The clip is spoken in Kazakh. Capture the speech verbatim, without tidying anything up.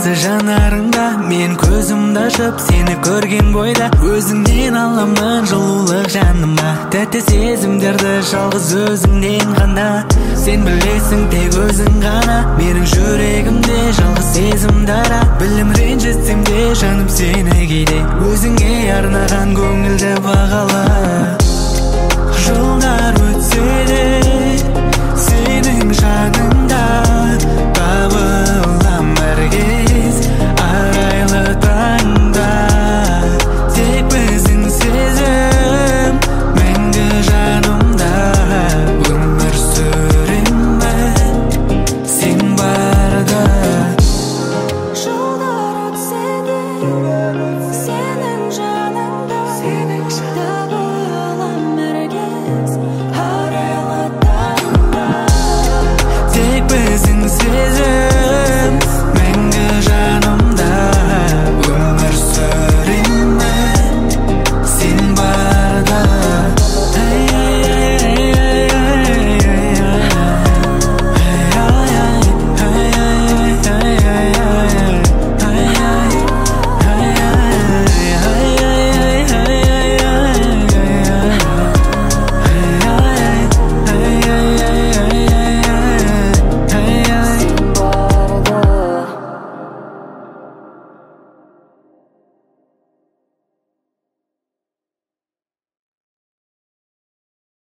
Жақсы жанарыңда мен көзімді ашып сені көрген бойда өзіңнен аламын жылулық жаныма. Тәтті сезімдерді жалғыз өзіңнен ғана. Сен білесің тек өзің ғана менің жүрегімде жалғыз сезім дара. Білім ренжітсем де жаным сені кейде өзіңе арнаған көңілді бағала. Жылдар өтсе де